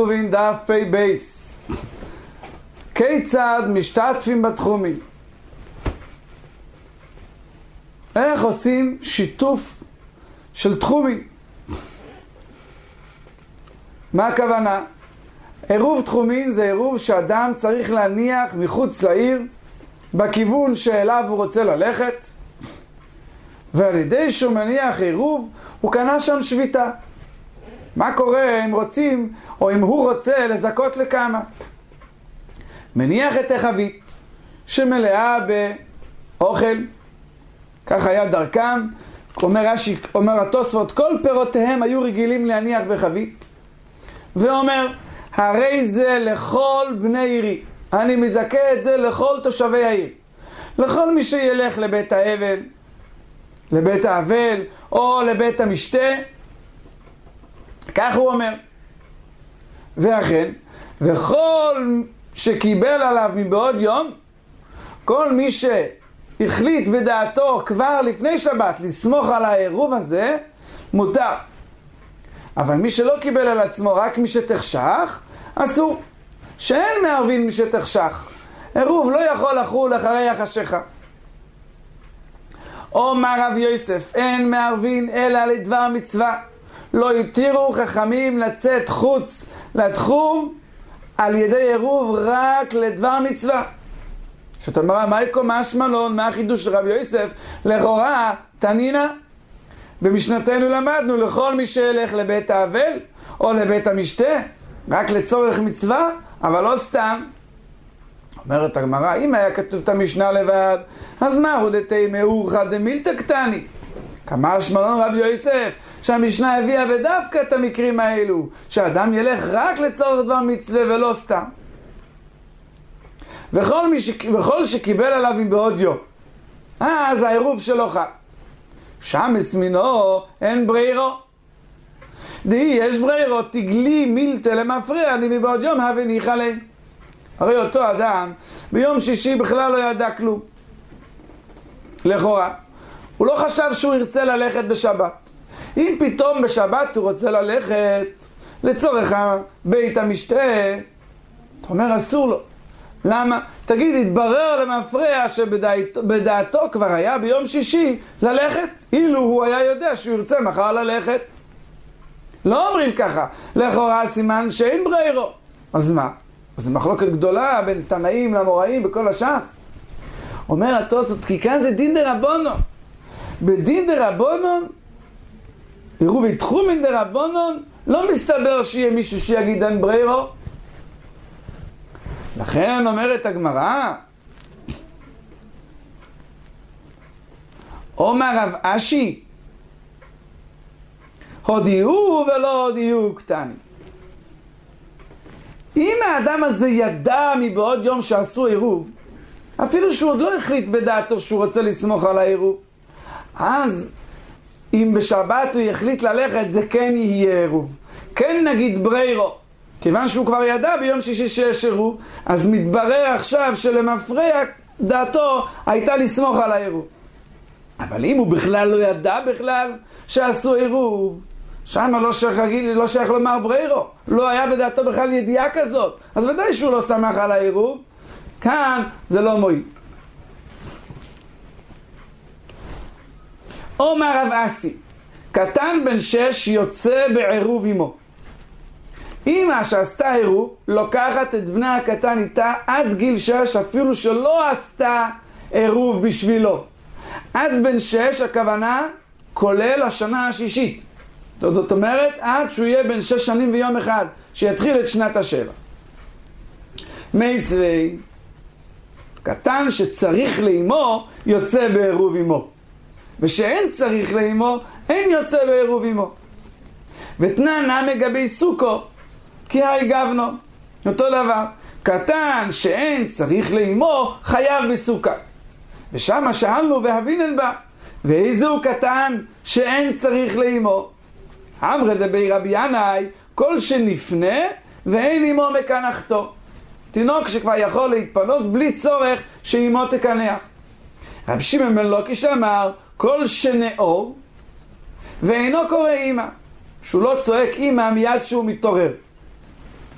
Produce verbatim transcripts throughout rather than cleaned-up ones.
עירובין דף פי בייס. כיצד משתתפים בתחומים? איך עושים שיתוף של תחומים? מה הכוונה? עירוב תחומים זה עירוב שאדם צריך להניח מחוץ לעיר בכיוון שאליו הוא רוצה ללכת, ועל ידי שהוא מניח עירוב הוא קנה שם שביתה. מה קורה אם רוצים או אם הוא רוצה לזכות לכמה? מניח את החבית שמלאה באוכל, כך היה דרכם. אומר רש"י, אומר התוספות, כל פירותיהם היו רגילים להניח בחבית, ואומר הרי זה לכל בני עירי, אני מזכה את זה לכל תושבי העיר, לכל מי שילך לבית האבל, לבית האבל או לבית המשתה, כך הוא אומר. ואכן, וכל שקיבל עליו מבעוד יום, כל מי שהחליט בדעתו כבר לפני שבת לסמוך על העירוב הזה, מותר. אבל מי שלא קיבל על עצמו, רק מי שתחשך, אסור. שאין מערבין מי שתחשך. עירוב לא יכול לחול אחרי החשיכה. אומר רב יוסף, אין מערבין אלא לדבר מצווה. לא יתירו חכמים לצאת חוץ לתחום על ידי עירוב רק לדבר מצווה. שאתה אומר, מה יקום, מה השמלון, מה החידוש של רב יוסף? לכאורה, תנינה. במשנתנו למדנו, לכל מי שילך לבית האבל או לבית המשתה, רק לצורך מצווה, אבל לא סתם. אומרת הגמרא, אם היה כתוב את המשנה לבד, אז מה הוא דתי מאורחא דמילתא קטני? כמה שמלון רבי יוסף שהמשנה הביאה בדווקא את המקרים האלו, שאדם ילך רק לצורך דבר מצווה ולא סתם. וכל, מי ש... וכל שקיבל עליו מבעוד יום, אז העירוב שלו חל. שם הסמינו אין ברירו. די יש ברירו, תגלי מילתא למפריע לי מבעוד יום הווה ניחא ליה. הרי אותו אדם ביום שישי בכלל לא ידע כלום. לכאורה הוא לא חשב שהוא ירצה ללכת בשבת. אם פתאום בשבת הוא רוצה ללכת לצורך בית המשתה, אתה אומר אסור לו. למה? תגיד, התברר למפרע שבדעתו כבר היה ביום שישי ללכת, אילו הוא היה יודע שהוא ירצה מחר ללכת. לא אומרים ככה, לכאורה סימן שאין ברירו. אז מה? אז מחלוקת גדולה בין תנאים למוראים בכל הש"ס. אומר התוספות, כי כאן זה דין דרבנן. בדין דרבנן, עירוב תחומין דרבנן, לא מסתבר שיהיה מישהו שיגיד אין ברירו. לכן אומרת הגמרא, אומר רב אשי, הודיעו ולא הודיעו קטני. אם האדם הזה ידע מבעוד יום שעשו עירוב, אפילו שהוא עוד לא החליט בדעתו שהוא רוצה לסמוך על העירוב, אז אם בשבת הוא יחליט ללכת, זה כן יהיה עירוב. כן נגיד ברירו. כיוון שהוא כבר ידע ביום שישי שיש עירוב, אז מתברר עכשיו שלמפרע דעתו הייתה לסמוך על העירוב. אבל אם הוא בכלל לא ידע בכלל שעשו עירוב, שם לא שייך, לא שייך לומר ברירו. לא היה בדעתו בכלל ידיעה כזאת. אז ודאי שהוא לא שמח על העירוב. כאן זה לא מועיל. אומר רב אסי, קטן בן שש יוצא בעירוב עמו. אמא שעשתה עירוב לוקחת את בנה הקטן איתה עד גיל שש, אפילו שלא עשתה עירוב בשבילו. עד בן שש הכוונה כולל השנה השישית. זאת אומרת עד שהוא יהיה בן שש שנים ויום אחד, שיתחיל את שנת השבע. מייסווי, קטן שצריך לאמו יוצא בעירוב עמו, ושאין צריך לאמו אין יוצא בעירוב עמו. ותננה מגבי סוכו כי היי גבנו, אותו דבר. קטן שאין צריך לאמו חייב בסוכה. ושם שאלנו והבינן בה, ואיזהו קטן שאין צריך לאמו? אמרי דבי רבי ינאי, כל שנפנה ואין אמו מקנחתו. תינוק שכבר יכול להתפנות בלי צורך שאמו תקנח. רב שמעון בן לוקיש אמר, כל שנאור ואינו קורא אמא, שהוא לא צועק אמא מיד שהוא מתעורר.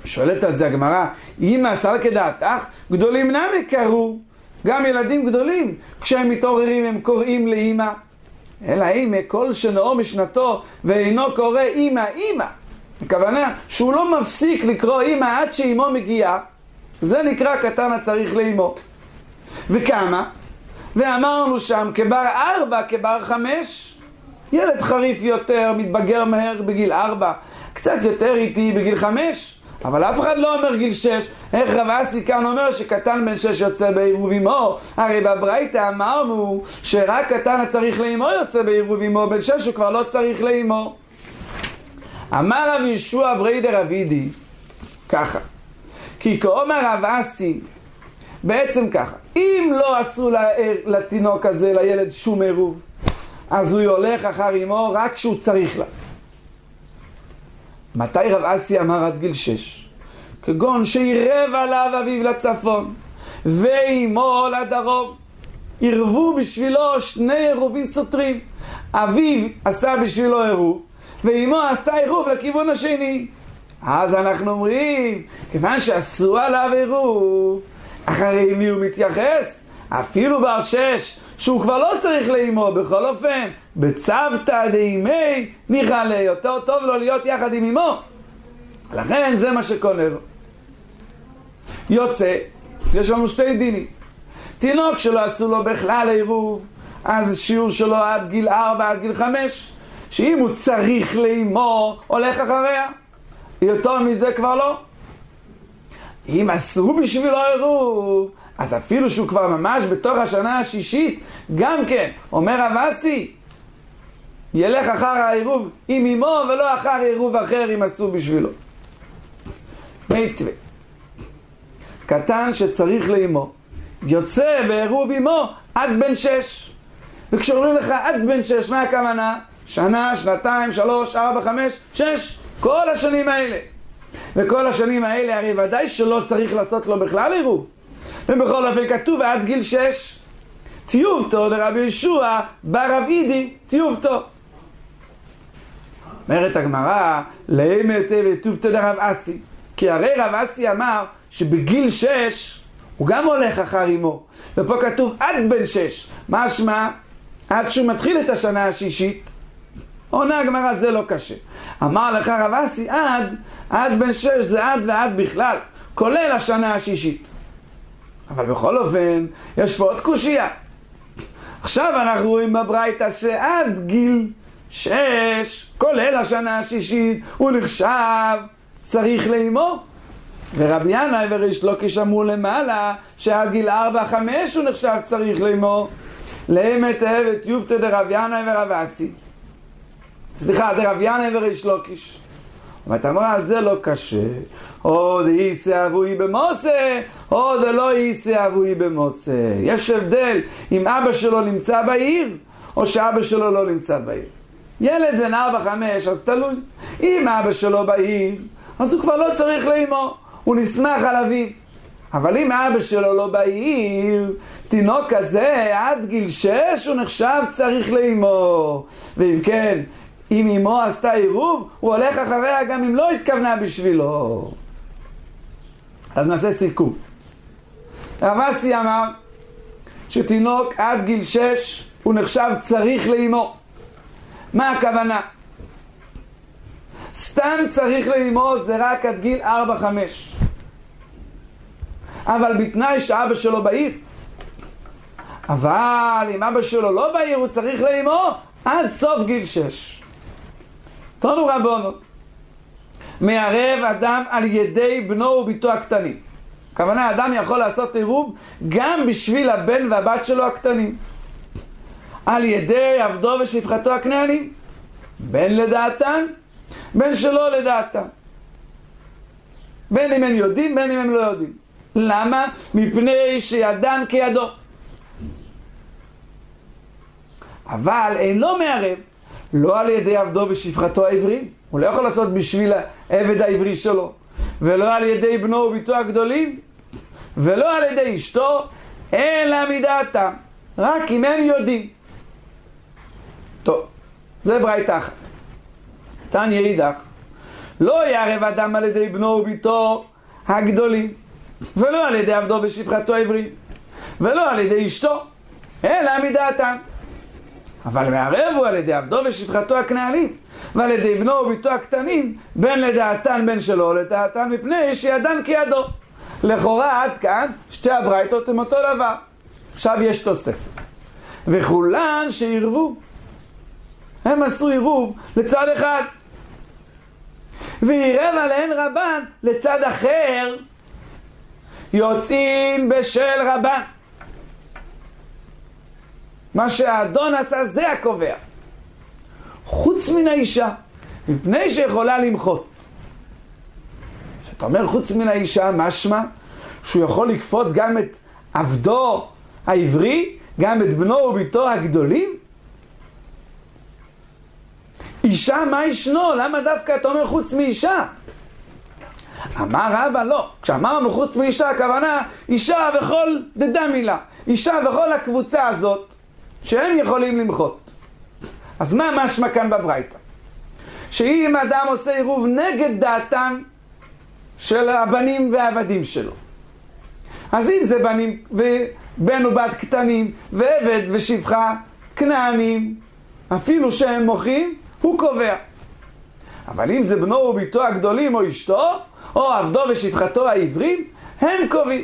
שואלת על זה הגמרא, אמא סל כדעתך, גדולים נמי קראו, גם ילדים גדולים, כשהם מתעוררים הם קוראים לאמא. אלא אמא, כל שנאו משנתו ואינו קורא אמא, אמא. הכוונה שהוא לא מפסיק לקרוא אמא עד שאימו מגיעה, זה נקרא קטן הצריך לאימו. וכמה? ואמרנו שם כבר ארבע, כבר חמש, ילד חריף יותר, מתבגר מהר בגיל ארבע, קצת יותר איטי בגיל חמש, אבל אף אחד לא אומר גיל שש. איך רב אסי כאן אומר שקטן בן שש יוצא בעירוב אמו? הרי בברייתא אמרנו שרק קטן הצריך לאמו יוצא בעירוב אמו, בן שש הוא כבר לא צריך לאמו. אמר רב ישוע בריידר אבידי ככה, כי כאומר רב אסי, בעצם ככה, אם לא עשו לתינוק הזה, לילד שום עירוב, אז הוא הולך אחר אמו רק כשהוא צריך לה. מתי רב אסי אמר עד גיל שש? כגון שירב עליו אביו לצפון ואימו לדרום, עירבו בשבילו שני עירובים סותרים. אביו עשה בשבילו עירוב ואימו עשתה עירוב לכיוון השני. אז אנחנו אומרים, כיוון שעשו עליו עירוב, אחרי מי הוא מתייחס? אפילו בר שש, שהוא כבר לא צריך לאימו, בכל אופן, בצוותא דאימי ניחא ליה, יותר טוב לו להיות יחד עם אימו. לכן זה מה שקונה לו. יוצא, יש לנו שתי דינים. תינוק שלא עשו לו בכלל עירוב, אז שיעור שלו עד גיל ארבע, עד גיל חמש, שאם הוא צריך לאימו, הולך אחריה. יותר מזה כבר לא. אם עשו בשבילו עירוב, אז אפילו שהוא כבר ממש בתוך השנה השישית, גם כן, אומר רב אסי, ילך אחר העירוב עם אמו ולא אחר עירוב אחר אם עשו בשבילו. מתווה. קטן שצריך לאמו, יוצא בעירוב אמו עד בן שש. וכשאומרים לך עד בן שש, מה הכוונה? שנה, שנתיים, שלוש, ארבע, חמש, שש, כל השנים האלה. וכל השנים האלה הרי ודאי שלא צריך לעשות לו בכלל עירוב. ובכל אופן כתוב עד גיל שש. טיובתו דרבי ישוע ברב אידי טיובתו. אומרת הגמרא, לאמת וטיובתו דרב אסי. כי הרי רב אסי אמר שבגיל שש הוא גם הולך אחר אמו. ופה כתוב עד בן שש. משמע, עד שהוא מתחיל את השנה השישית. עונה הגמרא, זה לא קשה. אמר לך רב אסי עד, עד בן שש זה עד ועד בכלל, כולל השנה השישית. אבל בכל אופן, יש פה עוד קושיה. עכשיו אנחנו רואים בברייתא שעד גיל שש, כולל השנה השישית, הוא נחשב צריך לאמו. ורבי ינאי וריש לוקיש אמרו למעלה, שעד גיל ארבע, חמש הוא נחשב צריך לאמו. לאמת אהבת יובתא דרב ינאי ורב אסי. סליחה, דרב ינאי וריש לוקיש. ואתה אומר, על זה לא קשה. עוד ייסה אבוי במוסה, עוד לא ייסה אבוי במוסה. יש הבדל אם אבא שלו נמצא בעיר, או שאבא שלו לא נמצא בעיר. ילד בן ארבע חמש, אז תלוי. אם אבא שלו בעיר, אז הוא כבר לא צריך לאמו. הוא נסמך על אביו. אבל אם אבא שלו לא בעיר, תינוק כזה עד גיל שש הוא נחשב צריך לאמו. ואם כן, אם אמו עשתה עירוב, הוא הולך אחריה גם אם לא התכוונה בשבילו. אז נעשה סיכום. רב אסי אמר שתינוק עד גיל שש הוא נחשב צריך לאמו. מה הכוונה? סתם צריך לאמו זה רק עד גיל ארבע חמש. אבל בתנאי שאבא שלו בעיר. אבל אם אבא שלו לא בעיר הוא צריך לאמו עד סוף גיל שש. תנו רבונו, מערב אדם על ידי בנו וביתו הקטנים. הכוונה, אדם יכול לעשות עירוב גם בשביל הבן והבת שלו הקטנים. על ידי עבדו ושפחתו הכנענים. בין לדעתן, בין שלא לדעתן. בין אם הם יודעים, בין אם הם לא יודעים. למה? מפני שידן כידו. אבל אינו מערב, לא על ידי עבדו ושפחתו העברים. הוא לא יכול לעשות בשביל העבד העברי שלו. ולא על ידי בנו וביתו הגדולים. ולא על ידי אשתו, אלא מדעתם. רק אם הם יודעים. טוב, זה ברייתא אחת. תניא אידך, לא יערב אדם על ידי בנו וביתו הגדולים, ולא על ידי עבדו ושפחתו העברים, ולא על ידי אשתו, אלא מדעתם. אבל מערב הוא על ידי עבדו ושפחתו הכנענים, ועל ידי בנו וביתו הקטנים, בין לדעתן בין שלא לדעתן, מפני שידן כידו. לכאורה עד כאן שתי הברייתות הם אותו דבר. עכשיו יש תוספת. וכולן שעירבו, הם עשו עירוב לצד אחד, ועירב עליהן רבן לצד אחר, יוצאים בשל רבן. מה שהאדון עשה זה הקובע, חוץ מן האישה, מפני שיכולה למחות. כשאתה אומר חוץ מן האישה, משמע שהוא יכול לכפות גם את עבדו העברי, גם את בנו וביתו הגדולים. אישה מה ישנו? למה דווקא אתה אומר חוץ מאישה? אמר רבא לא. כשאמרנו חוץ מאישה, הכוונה אישה וכל דדה מילה, אישה וכל הקבוצה הזאת שהם יכולים למחות. אז מה משמע כאן בברייתא? שאם אדם עושה עירוב נגד דעתם של הבנים והעבדים שלו, אז אם זה בנים ובן ובת קטנים ועבד ושפחה כנענים, אפילו שהם מוחים, הוא קובע. אבל אם זה בנו וביתו הגדולים או אשתו או עבדו ושפחתו העברים, הם קובעים.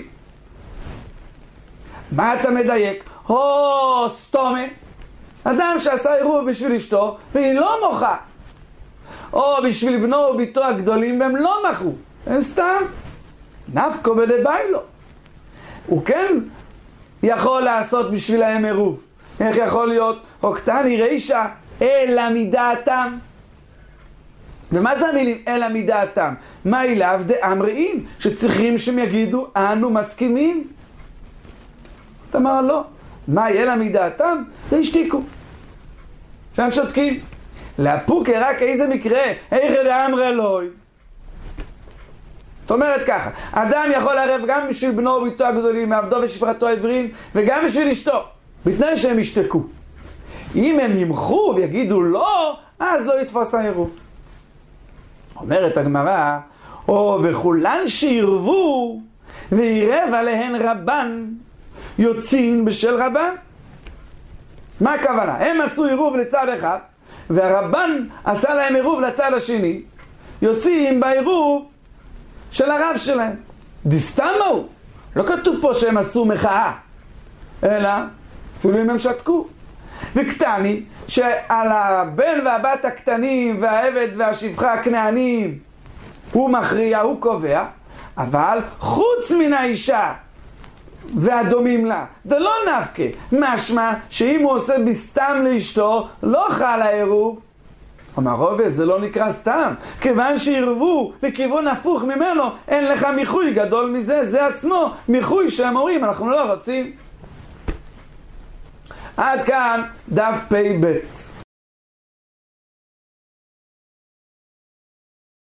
מה אתה מדייק? או סתומה, אדם שעשה עירוב בשביל אשתו והיא לא מוחה, או בשביל בנו וביתו הגדולים והם לא מחו, הם סתם נפקו בדביילו. הוא כן יכול לעשות בשבילהם עירוב. איך יכול להיות? הוקטני רישא אלא מדעתם. ומה זה המילים אלא מדעתם? מה אליו דאמרין, שצריכים שהם יגידו אנו מסכימים? אתה אמר לא, מה אלא מדעתם? והשתיקו, שהם שותקים. להפוק רק איזה מקרה, איך דאמרי אלוהי. זאת אומרת ככה, אדם יכול לערב גם בשביל בנו וביתו הגדולים, מעבדו ושפחתו העברים, וגם בשביל אשתו, בתנאי שהם ישתקו. אם הם ימחו ויגידו לא, אז לא יתפוס העירוב. אומרת הגמרא, או וכולן שירבו וירב עליהן רבן, יוצאים בשל רבן. מה הכוונה? הם עשו עירוב לצד אחד, והרבן עשה להם עירוב לצד השני, יוצאים בעירוב של הרב שלהם. דסתמו, לא כתוב פה שהם עשו מחאה, אלא אפילו אם הם שתקו. וקטני, שעל הבן והבת הקטנים והעבד והשפחה הכנענים הוא מכריע, הוא קובע, אבל חוץ מן האישה והדומים לה, זה לא נפקה. משמע שאם הוא עושה בסתם לאשתו, לא חל העירוב. אמר רובה, זה לא נקרא סתם, כיוון שירבו לכיוון הפוך ממנו, אין לך מיחוי גדול מזה, זה עצמו מיחוי שהם אומרים אנחנו לא רוצים. עד כאן דף פי בית.